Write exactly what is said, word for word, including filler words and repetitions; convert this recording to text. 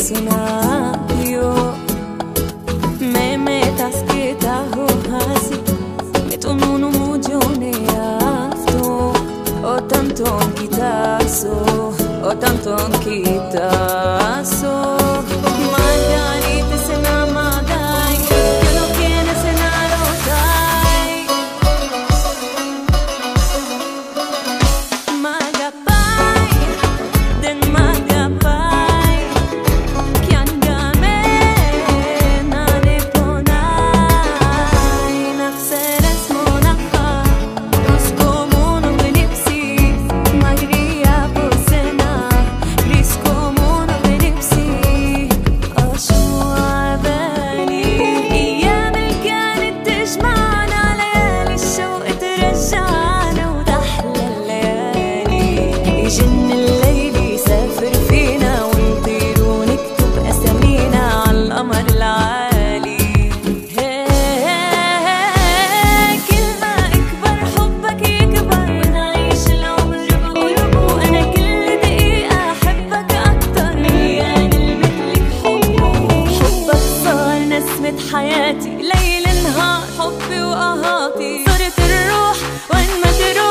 scenario. Me metas ho hasi me tonunu mugione afto o tanto anchitaso o tanto anchitaso Margarita se namagai que no tiene senarotai Magapai den magapai kiangame nane ponai naxeres monaha nos como no benipsi magria posena ris como no benipsi ashwabani ايام اللي كانت تجمعنا ليالي الشوق ترجعنا وتحلى الليالي يجن الليل يسافر فينا ونطير ونكتب اسامينا عالقمر العالي هيك كل ما اكبر حبك يكبر نعيش العمر بقرب وانا كل دقيقة احبك اكتر مليان المثلك حبه حبك صار نسمة حياتي ليل نهار حبي وقهاتي صرت الروح وين ما تروح